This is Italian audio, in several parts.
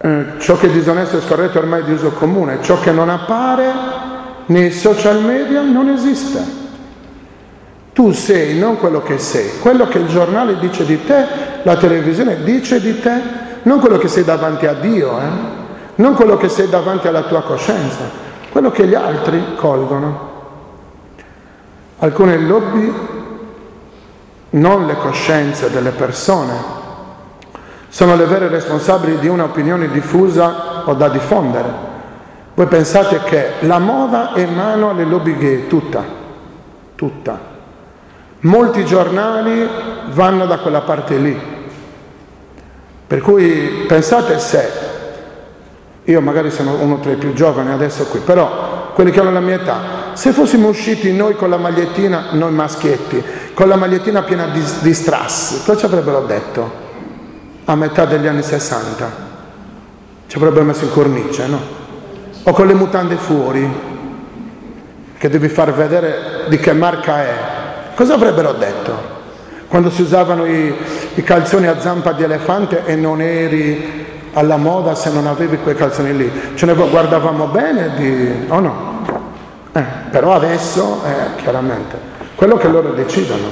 ciò che è disonesto e scorretto ormai è di uso comune, ciò che non appare nei social media non esiste. Tu sei non quello che sei, quello che il giornale dice di te, la televisione dice di te, non quello che sei davanti a Dio, non quello che sei davanti alla tua coscienza, quello che gli altri colgono. Alcune lobby, non le coscienze delle persone, sono le vere responsabili di un'opinione diffusa o da diffondere. Voi pensate che la moda è in mano alle lobby gay, tutta. Molti giornali vanno da quella parte lì. Per cui pensate se, io magari sono uno tra i più giovani adesso qui, però quelli che hanno la mia età, se fossimo usciti noi con la magliettina, noi maschietti, con la magliettina piena di strass, cosa ci avrebbero detto? A metà degli anni 60 ci avrebbero messo in cornice, no? O con le mutande fuori, che devi far vedere di che marca è. Cosa avrebbero detto? Quando si usavano i calzoni a zampa di elefante e non eri alla moda se non avevi quei calzoni lì. Ce ne guardavamo bene o no? Però adesso, chiaramente, quello che loro decidono.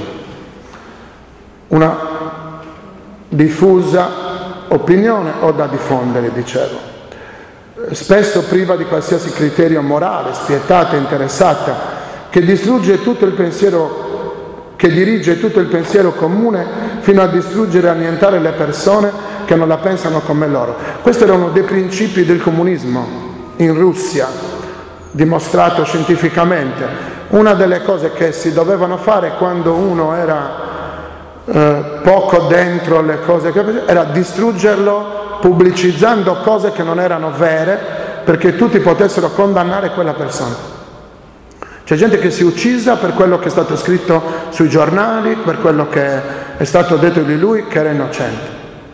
Una diffusa opinione o da diffondere, dicevo, spesso priva di qualsiasi criterio morale, spietata, interessata, che distrugge tutto il pensiero, che dirige tutto il pensiero comune fino a distruggere e annientare le persone che non la pensano come loro. Questo era uno dei principi del comunismo in Russia, dimostrato scientificamente. Una delle cose che si dovevano fare quando uno era poco dentro le cose che era distruggerlo pubblicizzando cose che non erano vere, perché tutti potessero condannare quella persona. C'è gente che si è uccisa per quello che è stato scritto sui giornali, per quello che è stato detto di lui, che era innocente.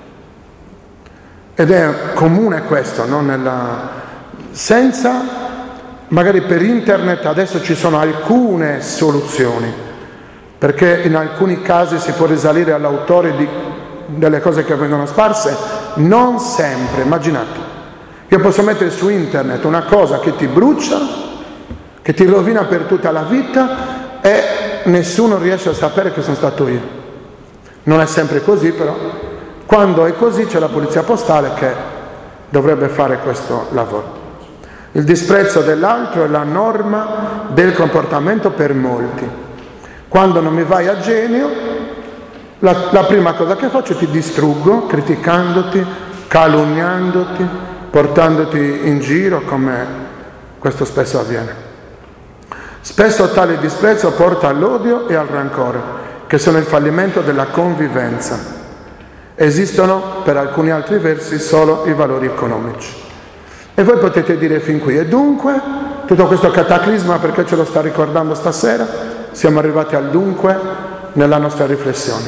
Ed è comune questo, no? Senza, magari per internet adesso ci sono alcune soluzioni, perché in alcuni casi si può risalire all'autore delle cose che vengono sparse, non sempre. Immaginate, io posso mettere su internet una cosa che ti brucia, che ti rovina per tutta la vita e nessuno riesce a sapere che sono stato io. Non è sempre così, però quando è così c'è la polizia postale che dovrebbe fare questo lavoro. Il disprezzo dell'altro è la norma del comportamento per molti. Quando non mi vai a genio, la prima cosa che faccio è ti distruggo, criticandoti, calunniandoti, portandoti in giro, come questo spesso avviene. Spesso tale disprezzo porta all'odio e al rancore, che sono il fallimento della convivenza. Esistono, per alcuni altri versi, solo i valori economici. E voi potete dire fin qui, e dunque, tutto questo cataclisma perché ce lo sta ricordando stasera? Siamo arrivati al dunque nella nostra riflessione.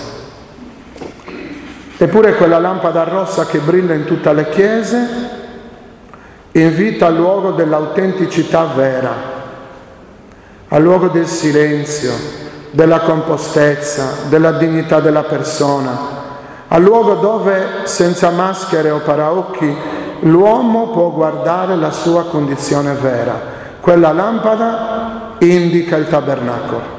Eppure quella lampada rossa che brilla in tutte le chiese invita al luogo dell'autenticità vera, al luogo del silenzio, della compostezza, della dignità della persona, al luogo dove, senza maschere o paraocchi, l'uomo può guardare la sua condizione vera. Quella lampada indica il tabernacolo.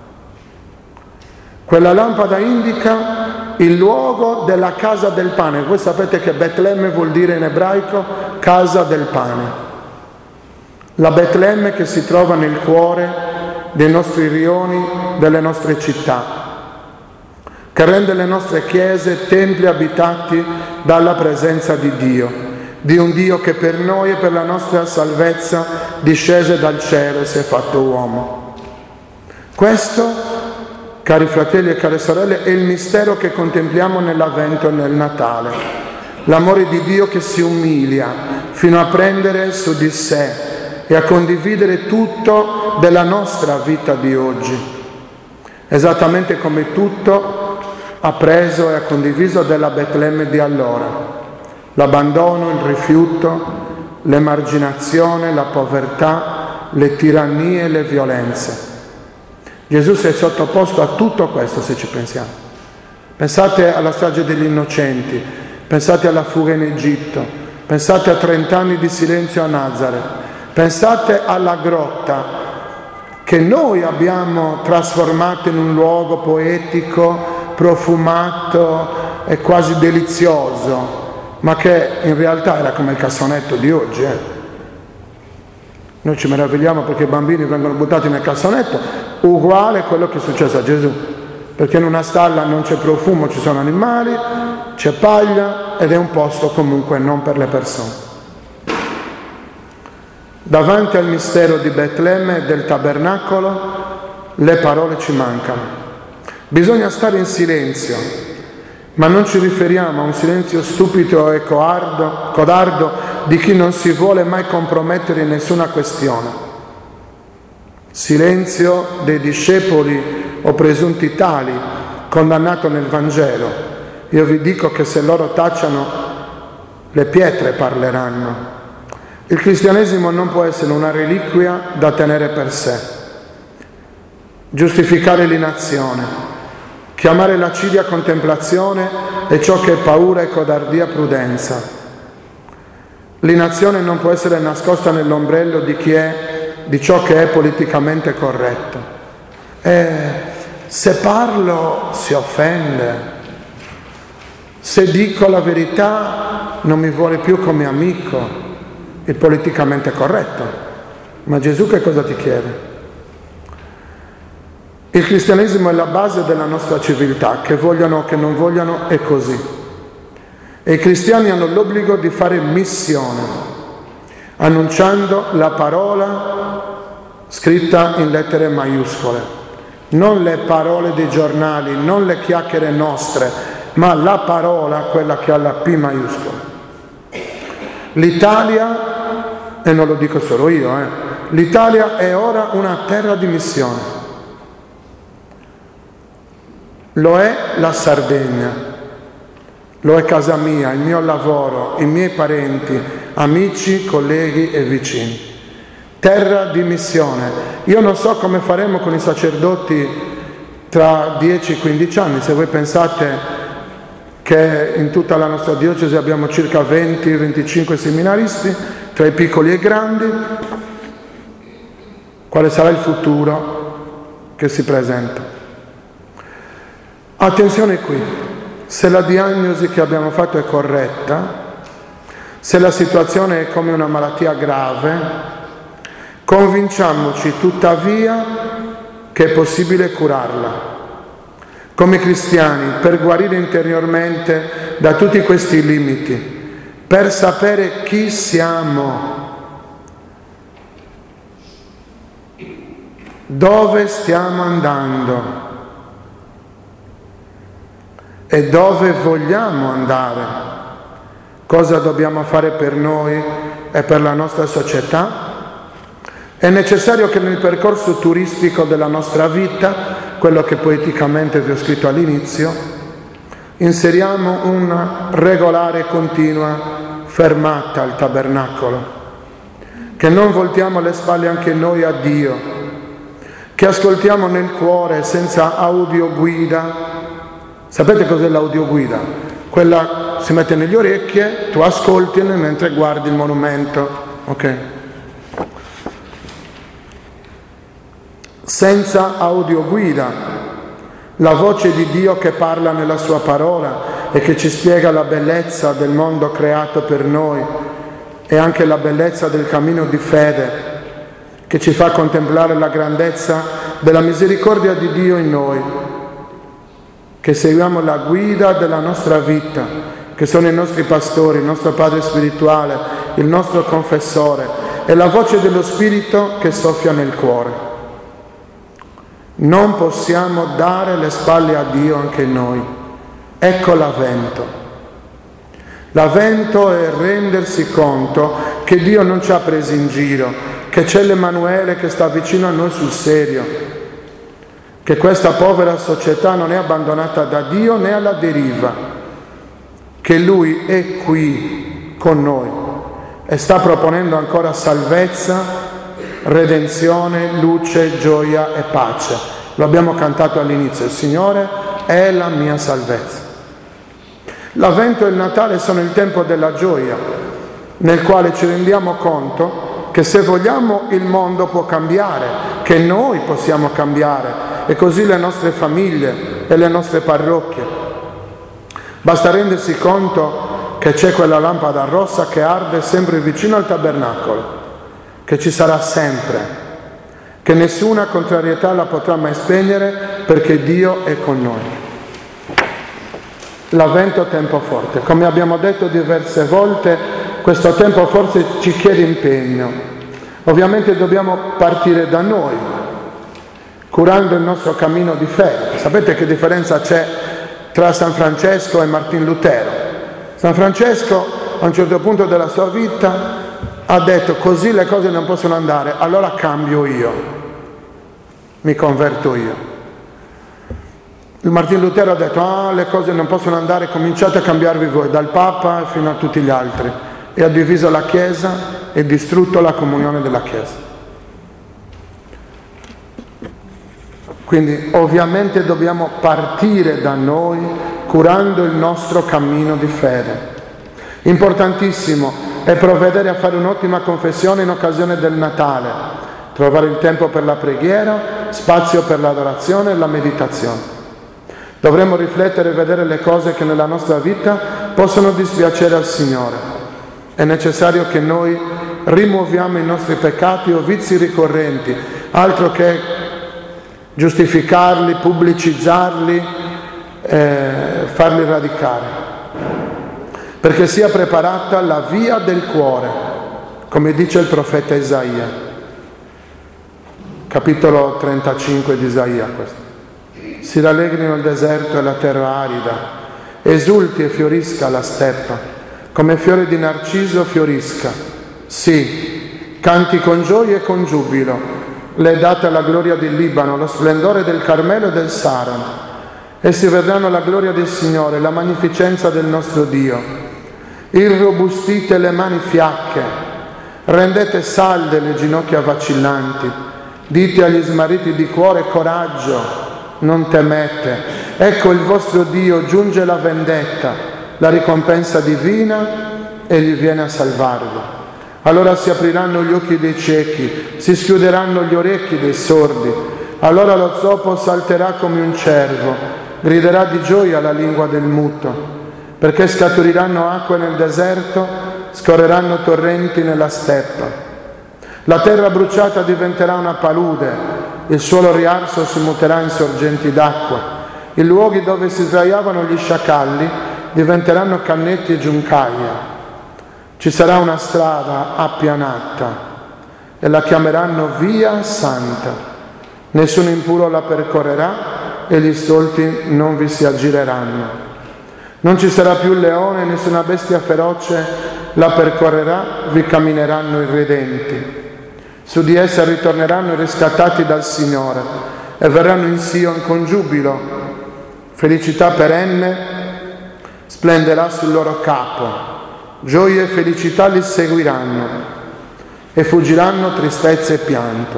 Quella lampada indica il luogo della casa del pane. Voi sapete che Betlemme vuol dire in ebraico casa del pane. La Betlemme che si trova nel cuore dei nostri rioni, delle nostre città, che rende le nostre chiese templi abitati dalla presenza di Dio, di un Dio che per noi e per la nostra salvezza discese dal cielo e si è fatto uomo. Questo, cari fratelli e care sorelle, è il mistero che contempliamo nell'Avvento e nel Natale. L'amore di Dio che si umilia fino a prendere su di sé e a condividere tutto della nostra vita di oggi, esattamente come tutto ha preso e ha condiviso della Betlemme di allora. L'abbandono, il rifiuto, l'emarginazione, la povertà, le tirannie e le violenze. Gesù si è sottoposto a tutto questo, se ci pensiamo. Pensate alla strage degli innocenti, pensate alla fuga in Egitto, Pensate a 30 anni di silenzio a Nazareth. Pensate alla grotta che noi abbiamo trasformato in un luogo poetico, profumato e quasi delizioso, ma che in realtà era come il cassonetto di oggi. Noi ci meravigliamo perché i bambini vengono buttati nel cassonetto, uguale a quello che è successo a Gesù, perché in una stalla non c'è profumo, ci sono animali, c'è paglia ed è un posto comunque non per le persone. Davanti al mistero di Betlemme e del tabernacolo le parole ci mancano. Bisogna stare in silenzio, ma non ci riferiamo a un silenzio stupido e codardo di chi non si vuole mai compromettere in nessuna questione. Silenzio dei discepoli o presunti tali, condannato nel Vangelo. Io vi dico che se loro tacciano, le pietre parleranno. Il cristianesimo non può essere una reliquia da tenere per sé. Giustificare l'inazione, chiamare l'acidia contemplazione e ciò che è paura e codardia prudenza. L'inazione non può essere nascosta nell'ombrello di ciò che è politicamente corretto. Se parlo si offende, se dico la verità non mi vuole più come amico, il politicamente corretto. Ma Gesù che cosa ti chiede? Il cristianesimo è la base della nostra civiltà, che vogliano o che non vogliano è così. E i cristiani hanno l'obbligo di fare missione, annunciando la parola scritta in lettere maiuscole, non le parole dei giornali, non le chiacchiere nostre, ma la parola, quella che ha la P maiuscola. L'Italia, e non lo dico solo io, l'Italia è ora una terra di missione. Lo è la Sardegna, lo è casa mia, il mio lavoro, i miei parenti, amici, colleghi e vicini. Terra di missione. Io non so come faremo con i sacerdoti tra 10-15 anni, se voi pensate che in tutta la nostra diocesi abbiamo circa 20-25 seminaristi, tra i piccoli e i grandi, quale sarà il futuro che si presenta? Attenzione qui, se la diagnosi che abbiamo fatto è corretta, se la situazione è come una malattia grave, convinciamoci tuttavia che è possibile curarla. Come cristiani, per guarire interiormente da tutti questi limiti, per sapere chi siamo, dove stiamo andando e dove vogliamo andare, cosa dobbiamo fare per noi e per la nostra società, è necessario che nel percorso turistico della nostra vita, quello che poeticamente vi ho scritto all'inizio, inseriamo una regolare e continua fermata al tabernacolo, che non voltiamo le spalle anche noi a Dio, che ascoltiamo nel cuore senza audioguida. Sapete cos'è l'audioguida? Quella si mette negli orecchie, tu ascolti mentre guardi il monumento, ok? Senza audioguida, la voce di Dio che parla nella sua parola e che ci spiega la bellezza del mondo creato per noi e anche la bellezza del cammino di fede, che ci fa contemplare la grandezza della misericordia di Dio in noi, che seguiamo la guida della nostra vita, che sono i nostri pastori, il nostro padre spirituale, il nostro confessore e la voce dello Spirito che soffia nel cuore. Non possiamo dare le spalle a Dio anche noi. Ecco l'avvento. L'avvento è rendersi conto che Dio non ci ha presi in giro, che c'è l'Emanuele che sta vicino a noi sul serio, che questa povera società non è abbandonata da Dio né alla deriva, che Lui è qui con noi e sta proponendo ancora salvezza, redenzione, luce, gioia e pace. Lo abbiamo cantato all'inizio, il Signore è la mia salvezza. L'Avvento e il Natale sono il tempo della gioia, nel quale ci rendiamo conto che se vogliamo il mondo può cambiare, che noi possiamo cambiare, e così le nostre famiglie e le nostre parrocchie. Basta rendersi conto che c'è quella lampada rossa che arde sempre vicino al tabernacolo, che ci sarà sempre, che nessuna contrarietà la potrà mai spegnere, perché Dio è con noi. L'avvento tempo forte, come abbiamo detto diverse volte, questo tempo forse ci chiede impegno. Ovviamente dobbiamo partire da noi, curando il nostro cammino di fede. Sapete che differenza c'è tra San Francesco e Martin Lutero? San Francesco a un certo punto della sua vita ha detto: così le cose non possono andare, allora cambio io, mi converto io. Il Martin Lutero ha detto: le cose non possono andare, cominciate a cambiarvi voi, dal Papa fino a tutti gli altri, e ha diviso la Chiesa e distrutto la comunione della Chiesa. Quindi ovviamente dobbiamo partire da noi, curando il nostro cammino di fede. Importantissimo è provvedere a fare un'ottima confessione in occasione del Natale, trovare il tempo per la preghiera, spazio per l'adorazione e la meditazione. Dovremmo riflettere e vedere le cose che nella nostra vita possono dispiacere al Signore. È necessario che noi rimuoviamo i nostri peccati o vizi ricorrenti, altro che giustificarli, pubblicizzarli, farli radicare, perché sia preparata la via del cuore, come dice il profeta Isaia, capitolo 35 di Isaia. Questo: si rallegrino il deserto e la terra arida, esulti e fiorisca la steppa, come fiore di narciso fiorisca. Sì, canti con gioia e con giubilo, le è data la gloria del Libano, lo splendore del Carmelo e del Saran. Essi vedranno la gloria del Signore, la magnificenza del nostro Dio. Irrobustite le mani fiacche, rendete salde le ginocchia vacillanti, dite agli smarriti di cuore: coraggio, non temete, ecco il vostro Dio giunge la vendetta, la ricompensa divina, egli viene a salvarvi. Allora si apriranno gli occhi dei ciechi, si schiuderanno gli orecchi dei sordi. Allora lo zoppo salterà come un cervo, griderà di gioia la lingua del muto, perché scaturiranno acque nel deserto, scorreranno torrenti nella steppa. La terra bruciata diventerà una palude, il suolo riarso si muterà in sorgenti d'acqua, i luoghi dove si sdraiavano gli sciacalli diventeranno cannetti e giuncaie. Ci sarà una strada appianata e la chiameranno Via Santa. Nessun impuro la percorrerà e gli stolti non vi si aggireranno. Non ci sarà più leone, nessuna bestia feroce la percorrerà, vi cammineranno irredenti. Su di essa ritorneranno i riscattati dal Signore e verranno in Sion con giubilo. Felicità perenne splenderà sul loro capo. Gioia e felicità li seguiranno e fuggiranno tristezza e pianto.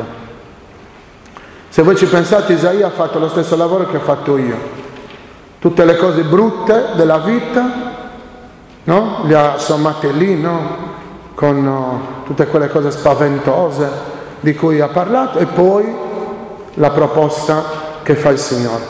Se voi ci pensate, Isaia ha fatto lo stesso lavoro che ho fatto io. Tutte le cose brutte della vita, no? Le ha sommate lì, no? Con tutte quelle cose spaventose di cui ha parlato, e poi la proposta che fa il Signore.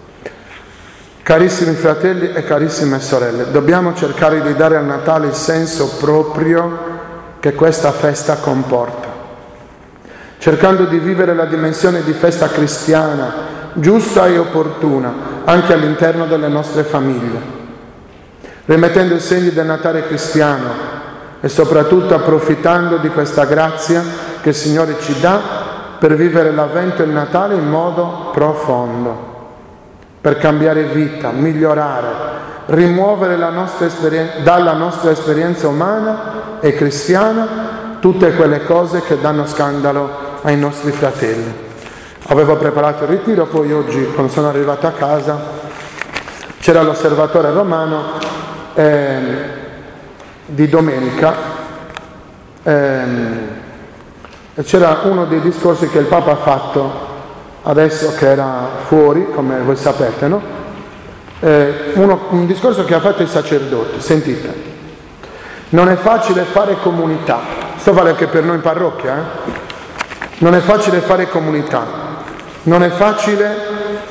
Carissimi fratelli e carissime sorelle, dobbiamo cercare di dare al Natale il senso proprio che questa festa comporta, cercando di vivere la dimensione di festa cristiana, giusta e opportuna, anche all'interno delle nostre famiglie, rimettendo i segni del Natale cristiano e soprattutto approfittando di questa grazia che il Signore ci dà per vivere l'Avvento e il Natale in modo profondo, per cambiare vita, migliorare, rimuovere dalla nostra esperienza umana e cristiana tutte quelle cose che danno scandalo ai nostri fratelli. Avevo preparato il ritiro, poi oggi quando sono arrivato a casa c'era l'osservatore romano di domenica e c'era uno dei discorsi che il Papa ha fatto adesso che era fuori, come voi sapete, no? Un discorso che ha fatto ai sacerdoti. Sentite: Non è facile fare comunità. Questo vale anche per noi in parrocchia, Non è facile fare comunità. Non è facile.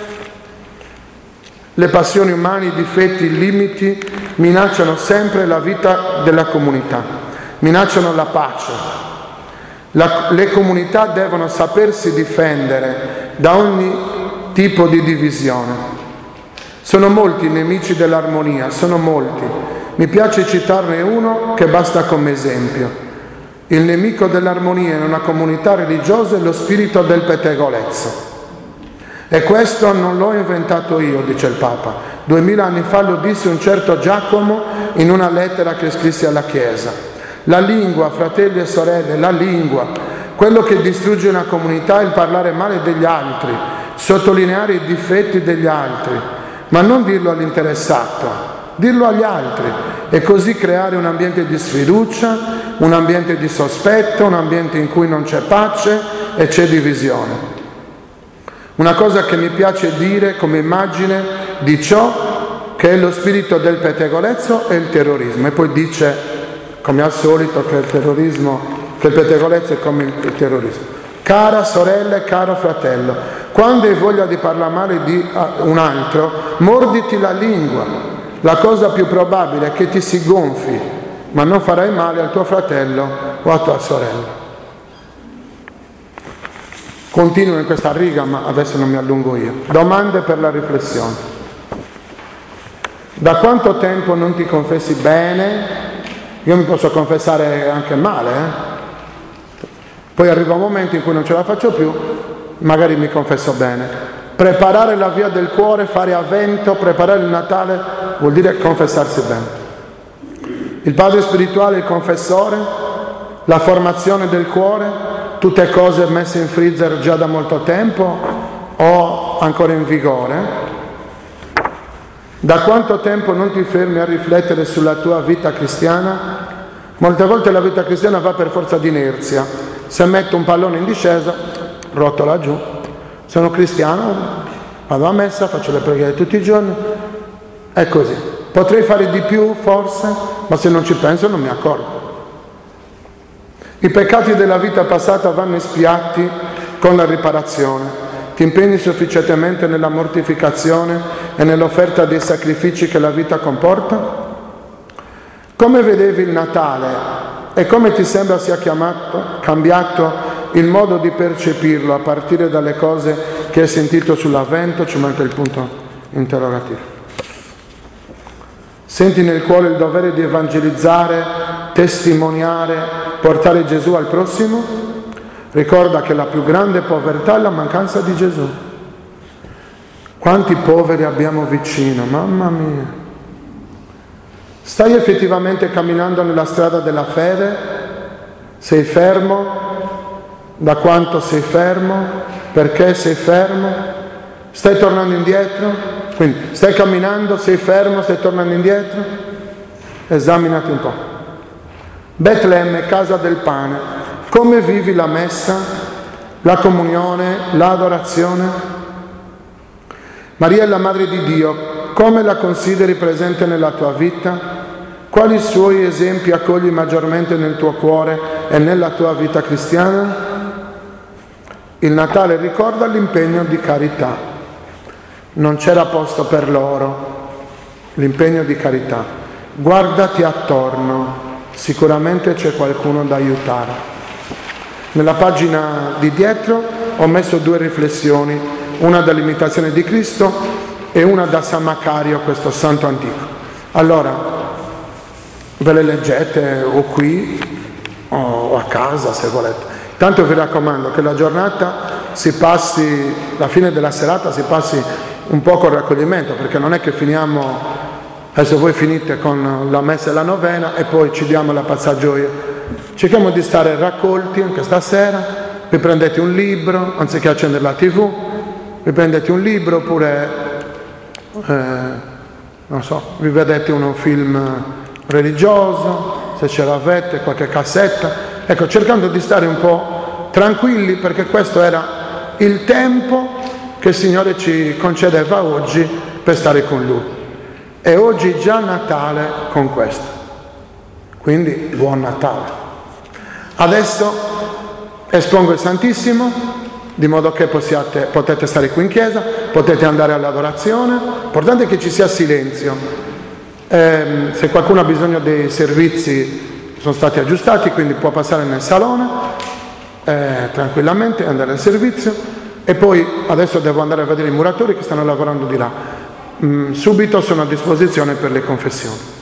Le passioni umane, i difetti, i limiti minacciano sempre la vita della comunità, minacciano la pace. Le comunità devono sapersi difendere da ogni tipo di divisione. Sono molti i nemici dell'armonia, sono molti. Mi piace citarne uno che basta come esempio. Il nemico dell'armonia in una comunità religiosa è lo spirito del pettegolezzo. E questo non l'ho inventato io, dice il Papa. 2000 anni fa lo disse un certo Giacomo in una lettera che scrisse alla Chiesa. La lingua, fratelli e sorelle, la lingua. Quello che distrugge una comunità è il parlare male degli altri, sottolineare i difetti degli altri, ma non dirlo all'interessato, dirlo agli altri e così creare un ambiente di sfiducia, un ambiente di sospetto, un ambiente in cui non c'è pace e c'è divisione. Una cosa che mi piace dire come immagine di ciò che è lo spirito del pettegolezzo è il terrorismo. E poi dice, come al solito, che il pettegolezzo è come il terrorismo. Cara sorella e caro fratello, quando hai voglia di parlare male di un altro, morditi la lingua. La cosa più probabile è che ti si gonfi, ma non farai male al tuo fratello o a tua sorella. Continuo in questa riga, ma adesso non mi allungo io. Domande per la riflessione. Da quanto tempo non ti confessi bene? Io mi posso confessare anche male, Poi arriva un momento in cui non ce la faccio più, magari mi confesso bene. Preparare la via del cuore, fare avvento, preparare il Natale, vuol dire confessarsi bene. Il padre spirituale, il confessore, la formazione del cuore, tutte cose messe in freezer già da molto tempo o ancora in vigore? Da quanto tempo non ti fermi a riflettere sulla tua vita cristiana? Molte volte la vita cristiana va per forza di inerzia. Se metto un pallone in discesa, rotola giù. Sono cristiano, vado a messa, faccio le preghiere tutti i giorni. È così. Potrei fare di più, forse, ma se non ci penso non mi accorgo. I peccati della vita passata vanno espiati con la riparazione. Ti impegni sufficientemente nella mortificazione e nell'offerta dei sacrifici che la vita comporta? Come vedevi il Natale e come ti sembra sia cambiato il modo di percepirlo a partire dalle cose che hai sentito sull'avvento? Ci manca il punto interrogativo. Senti nel cuore il dovere di evangelizzare, testimoniare, portare Gesù al prossimo? Ricorda che la più grande povertà è la mancanza di Gesù. Quanti poveri abbiamo vicino, mamma mia. Stai effettivamente camminando nella strada della fede? Sei fermo? Da quanto sei fermo? Perché sei fermo? Stai tornando indietro? Quindi stai camminando, sei fermo, stai tornando indietro? Esaminati un po'. Betlemme, casa del pane, come vivi la messa, la comunione, l'adorazione? Maria è la Madre di Dio, come la consideri presente nella tua vita? Quali suoi esempi accogli maggiormente nel tuo cuore e nella tua vita cristiana? Il Natale ricorda l'impegno di carità. Non c'era posto per loro, l'impegno di carità. Guardati attorno. Sicuramente c'è qualcuno da aiutare. Nella pagina di dietro ho messo 2 riflessioni, una dall'imitazione di Cristo e una da San Macario, questo santo antico. Allora, ve le leggete o qui o a casa se volete. Tanto vi raccomando che la giornata si passi, la fine della serata si passi un po' col raccoglimento, perché non è che finiamo. Adesso voi finite con la messa e la novena e poi ci diamo la pazzagioia. Cerchiamo di stare raccolti anche stasera, vi prendete un libro, anziché accendere la TV, vi prendete un libro oppure, non so, vi vedete un film religioso, se ce l'avete, qualche cassetta. Ecco, cercando di stare un po' tranquilli, perché questo era il tempo che il Signore ci concedeva oggi per stare con Lui. E oggi già Natale con questo. Quindi buon Natale. Adesso espongo il Santissimo, di modo che potete stare qui in chiesa, potete andare all'adorazione. L'importante è che ci sia silenzio. Se qualcuno ha bisogno dei servizi, sono stati aggiustati, quindi può passare nel salone tranquillamente, andare al servizio. E poi adesso devo andare a vedere i muratori che stanno lavorando di là. Subito sono a disposizione per le confessioni.